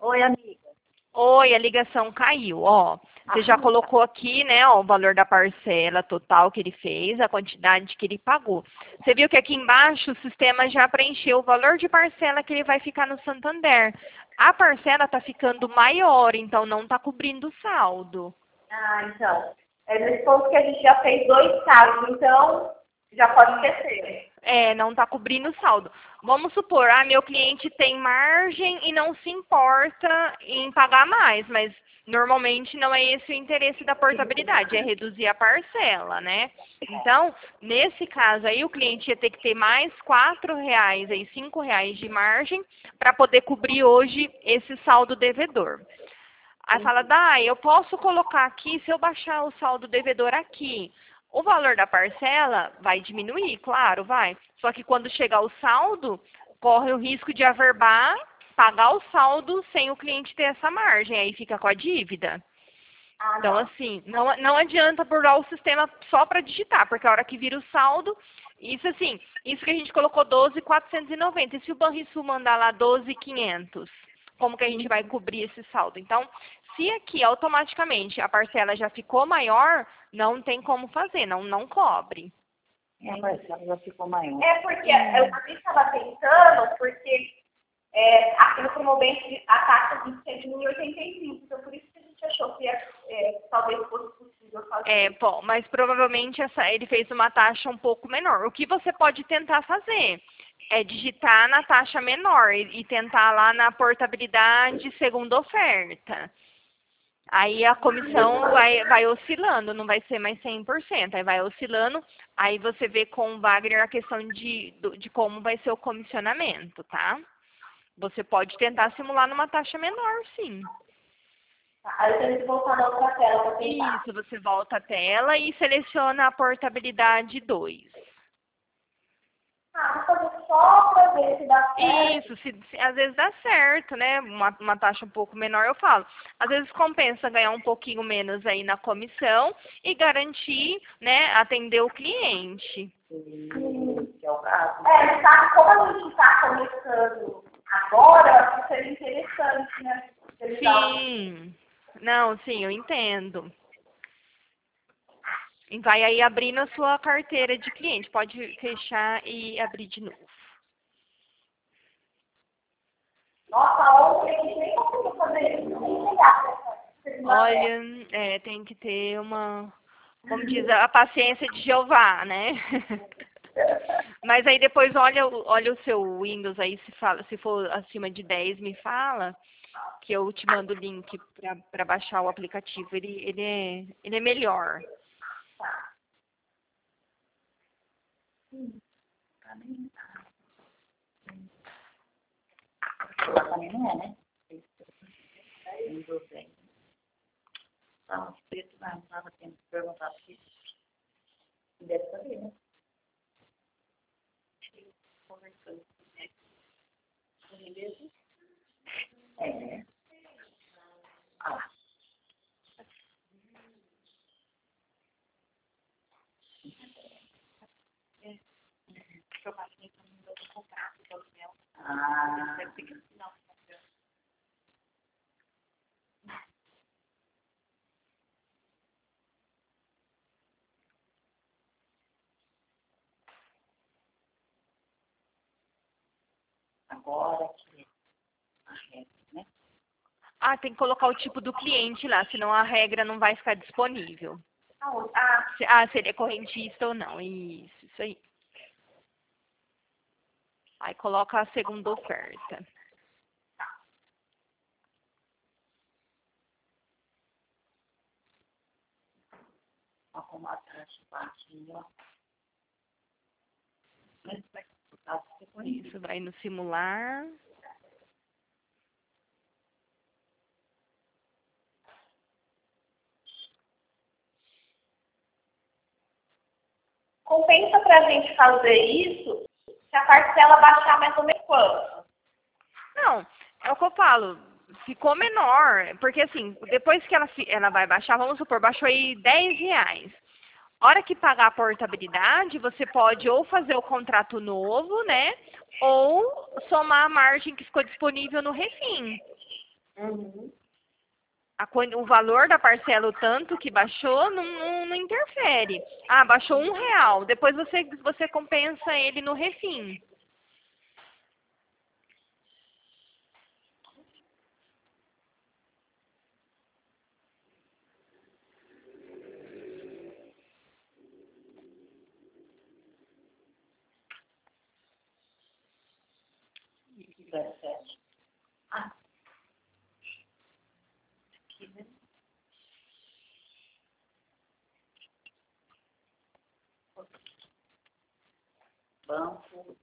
Oi, amiga. Oi, a ligação caiu, ó. Você já colocou aqui, né, ó, o valor da parcela total que ele fez, a quantidade que ele pagou. Você viu que aqui embaixo o sistema já preencheu o valor de parcela que ele vai ficar no Santander. A parcela está ficando maior, então não está cobrindo o saldo. Ah, então. É nesse ponto que a gente já fez 2 casos, então já pode esquecer. É, não está cobrindo o saldo. Vamos supor, meu cliente tem margem e não se importa em pagar mais, mas normalmente não é esse o interesse da portabilidade, é reduzir a parcela, né? Então, nesse caso aí, o cliente ia ter que ter mais R$ 4, aí, R$ 5 de margem para poder cobrir hoje esse saldo devedor. Aí fala, eu posso colocar aqui, se eu baixar o saldo devedor aqui, o valor da parcela vai diminuir, claro, vai. Só que quando chegar o saldo, corre o risco de averbar, pagar o saldo sem o cliente ter essa margem, aí fica com a dívida. Então, assim, não adianta burlar o sistema só para digitar, porque a hora que vira o saldo, isso assim, isso que a gente colocou 12.490, e se o Banrisul mandar lá 12.500? Como que a gente vai cobrir esse saldo? Então, se aqui automaticamente a parcela já ficou maior, não tem como fazer, não cobre. A parcela já ficou maior. É porque eu também estava tentando, porque aqui no Promovente a taxa de 185, então por isso que a gente achou que talvez fosse possível fazer. Bom, mas provavelmente ele fez uma taxa um pouco menor. O que você pode tentar fazer é digitar na taxa menor e tentar lá na portabilidade segunda oferta. Aí a comissão vai oscilando, não vai ser mais 100%, aí vai oscilando, aí você vê com o Wagner a questão de como vai ser o comissionamento, tá? Você pode tentar simular numa taxa menor, sim. Aí eu tenho que voltar na outra tela para tentar. Isso, você volta a tela e seleciona a portabilidade 2. Vou fazer só para ver se dá certo. Isso, às vezes dá certo, né? Uma taxa um pouco menor, eu falo. Às vezes compensa ganhar um pouquinho menos aí na comissão e garantir, né, atender o cliente. Que é o caso. No caso, como a gente está começando agora, eu acho que seria interessante, né? Sim. Não, sim, eu entendo. E vai aí abrindo a sua carteira de cliente. Pode fechar e abrir de novo. Nossa, ontem a gente nem conseguiu fazer isso, nem chegar. Olha, tem que ter como diz, a paciência de Jeová, né? Mas aí depois olha o seu Windows aí, se for acima de 10, me fala, que eu te mando o link para baixar o aplicativo. Ele é melhor. Lá também não é, né? Windows 10. Estava preto, mas não estava tendo que perguntar se deve saber, né? Conversando com ele. É. Ah lá. Ah. Agora que a regra, né? Tem que colocar o tipo do cliente lá, senão a regra não vai ficar disponível. Se ele é correntista ou não. Isso aí. Aí coloca a segunda oferta. Arrumar a taxa baixinha. Isso, vai no simular. Compensa para a gente fazer isso se a parcela baixar mais ou menos quanto? Não, é o que eu falo. Ficou menor. Porque assim, depois que ela vai baixar, vamos supor, baixou aí R$ 10. Hora que pagar a portabilidade, você pode ou fazer o contrato novo, né? Ou somar a margem que ficou disponível no refim. o valor da parcela, o tanto que baixou, não interfere. Ah, baixou R$1, depois você compensa ele no refim. Ah. Aqui, né? Banco.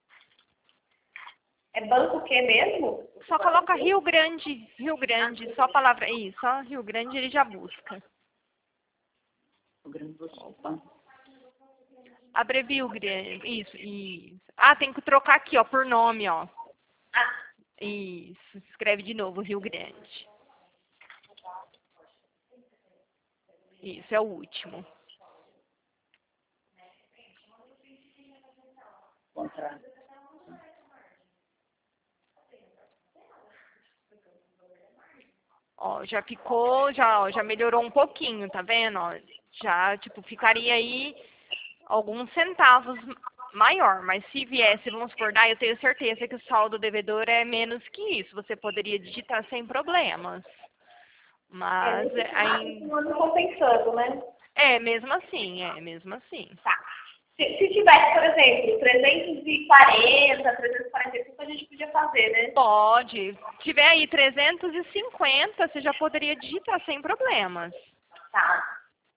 É banco o quê mesmo? Só coloca Rio Grande, só a palavra, isso, só Rio Grande ele já busca. O Grande do Sul. Banco. Abrevia o Grande, isso. Ah, tem que trocar aqui, ó, por nome, ó. Ah, Isso, escreve de novo, Rio Grande. Isso, é o último. Contrato. Ó, já ficou, já melhorou um pouquinho, tá vendo? Ó, já, tipo, ficaria aí alguns centavos maior, mas se viesse, vamos supor, eu tenho certeza que o saldo devedor é menos que isso. Você poderia digitar sem problemas. Mas continuando compensando, né? mesmo assim. Tá. Se tivesse, por exemplo, 340, 345, a gente podia fazer, né? Pode. Se tiver aí 350, você já poderia digitar sem problemas. Tá.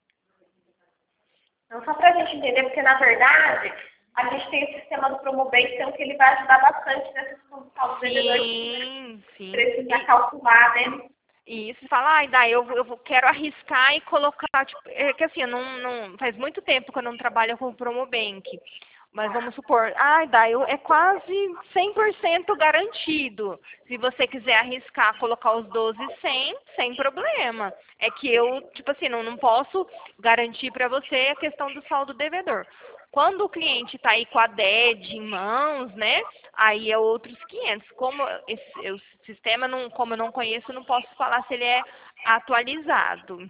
Então, só para a gente entender, porque na verdade, a gente tem o sistema do Promobank, então que ele vai ajudar bastante nessa questão do saldo vendedor. Sim. Precisa calcular, né? Isso, fala, eu quero arriscar e colocar, tipo, é que assim, não, faz muito tempo que eu não trabalho com o Promobank, mas vamos supor, é quase 100% garantido. Se você quiser arriscar, colocar os 12,100, sem problema. É que eu, tipo assim, não posso garantir para você a questão do saldo devedor. Quando o cliente está aí com a DED em mãos, né, aí é outros 500. Como o sistema, como eu não conheço, não posso falar se ele é atualizado.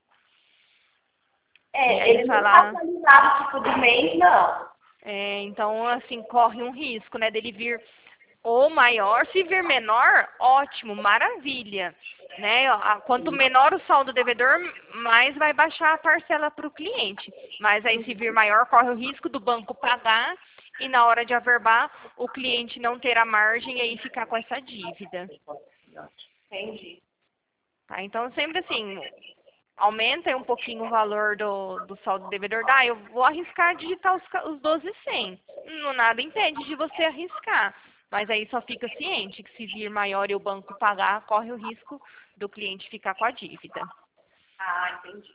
Ele não está atualizado tipo do mês, não. Então, assim, corre um risco, né, dele vir ou maior. Se vir menor, ótimo, maravilha. Né? Quanto menor o saldo devedor, mais vai baixar a parcela para o cliente. Mas aí, se vir maior, corre o risco do banco pagar e na hora de averbar, o cliente não ter a margem e aí ficar com essa dívida. Entendi. Tá? Então, sempre assim, aumenta aí um pouquinho o valor do saldo devedor. Eu vou arriscar digitar os 12,100. Nada impede de você arriscar. Mas aí só fica ciente que se vir maior e o banco pagar, corre o risco do cliente ficar com a dívida. Ah, entendi.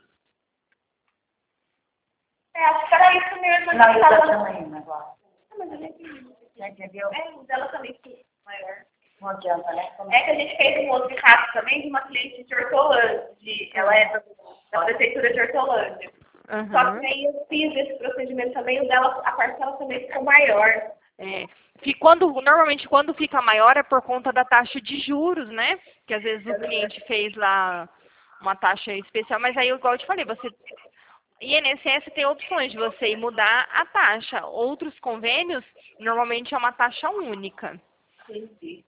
Acho que era isso mesmo. Não, eu já também, agora. Mas eu já entendi. Já entendeu? O dela também sim, maior. Não adianta, né? É que a gente fez um outro caso também de uma cliente de Hortolândia. Ela é da prefeitura de Hortolândia. Uhum. Só que aí eu fiz esse procedimento também, o dela, a parcela também ficou maior. Que normalmente quando fica maior é por conta da taxa de juros, né? Que às vezes o cliente fez lá uma taxa especial, mas aí, igual eu te falei, INSS tem opções de você ir mudar a taxa. Outros convênios, normalmente é uma taxa única. Entendi.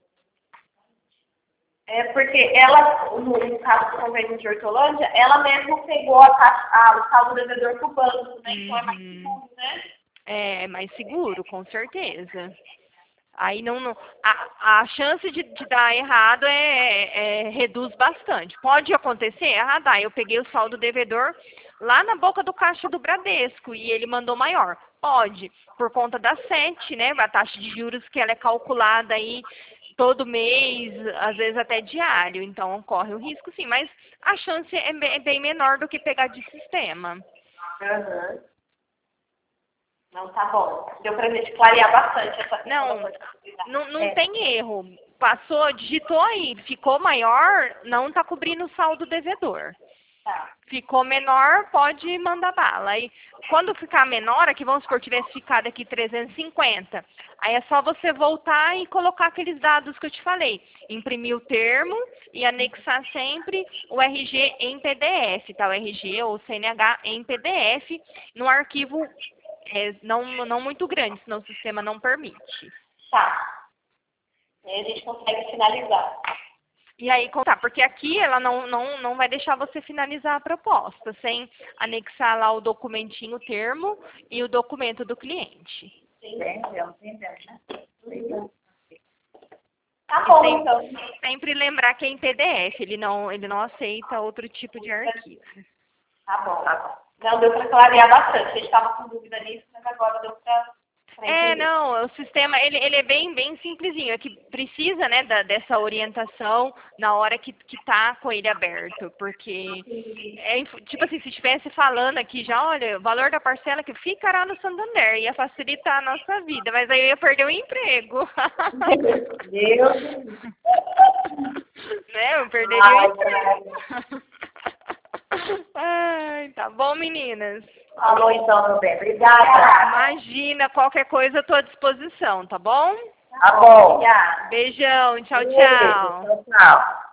Porque ela, no caso do convênio de Hortolândia, ela mesma pegou o saldo devedor para o banco, né? Então é mais seguro, né? É mais seguro, com certeza. Aí a chance de dar errado reduz bastante. Pode acontecer? Eu peguei o saldo devedor lá na boca do caixa do Bradesco e ele mandou maior. Pode, por conta da SET, né? A taxa de juros que ela é calculada aí todo mês, às vezes até diário. Então corre o risco sim, mas a chance é bem menor do que pegar de sistema. Uhum. Não, tá bom. Deu pra gente clarear bastante essa questão. Não tem erro. Passou, digitou aí, ficou maior, não está cobrindo o saldo devedor. Tá. Ficou menor, pode mandar bala. Aí, quando ficar menor, aqui vamos supor, tivesse ficado aqui 350. Aí é só você voltar e colocar aqueles dados que eu te falei. Imprimir o termo e anexar sempre o RG em PDF, tá? O RG ou o CNH em PDF, num arquivo não muito grande, senão o sistema não permite. Tá. Aí a gente consegue finalizar. E aí, tá, porque aqui ela não vai deixar você finalizar a proposta, sem anexar lá o documentinho, o termo e o documento do cliente. Entendeu, né? Tá bom, E então. sempre lembrar que é em PDF, ele não aceita outro tipo de arquivo. Tá bom, tá bom. Não, deu para clarear bastante. A gente estava com dúvida nisso, mas agora deu para entender. Não, o sistema, ele é bem simplesinho, é que precisa, né, dessa orientação na hora que tá com ele aberto, porque, tipo assim, se estivesse falando aqui já, olha, o valor da parcela que ficará no Santander, ia facilitar a nossa vida, mas aí eu ia perder o emprego. Deus. Né, eu perderia o emprego. Ai, tá bom, meninas? Falou então, meu bem. Obrigada. Imagina, qualquer coisa eu tô à disposição, tá bom? Tá bom. Beijão, tchau, Beijo. tchau. Tchau, tchau.